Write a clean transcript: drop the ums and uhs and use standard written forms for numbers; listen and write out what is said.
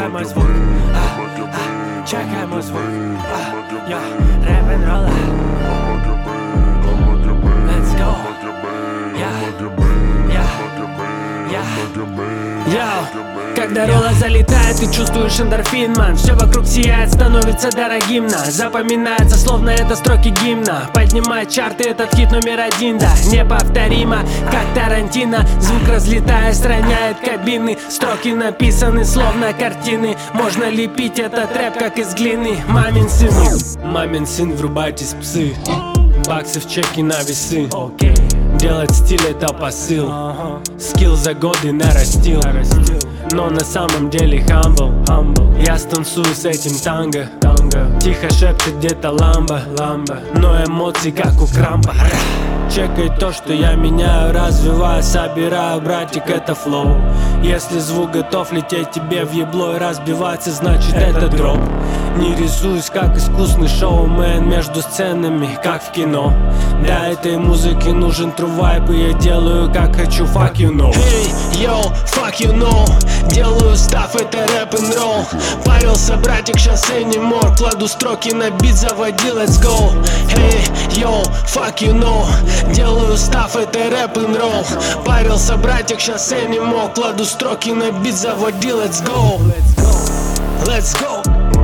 чекай мой звук, чекай мой звук, рэп-н-ролла. Let's go. Когда ролла залетает, ты чувствуешь эндорфин, ман. Все вокруг сияет, становится дорогим, запоминается, словно это строки гимна. Поднимает чарты этот хит №1, да, неповторимо, как Тарантино. Звук, разлетаясь, роняет кабины. Строки написаны, словно картины. Можно лепить этот рэп, как из глины. Мамин сын, врубайтесь, псы. Баксы в чеки на весы. Делать стиль — это посыл. Скилл за годы нарастил, но на самом деле humble. Я станцую с этим танго. Тихо шепчет где-то ламба, но эмоции как у Крампа. Чекай то, что я меняю, развиваю, собираю, братик, это флоу. Если звук готов лететь тебе в ебло и разбиваться, значит это дроп. Не рисуюсь как искусный шоумен между сценами, как в кино. Для этой музыки нужен true vibe, и я делаю как хочу, fuck you know. Hey, yo, fuck you know. Делаю став, это рэп-н-ролл. Парился, братик, сейчас anymore. Кладу строки на бит, заводи, let's go. Hey, yo, fuck you know. Делаю став, это рэп-н-ролл. Парился, братик, сейчас anymore. Кладу строки на бит, заводи, let's go. Let's go.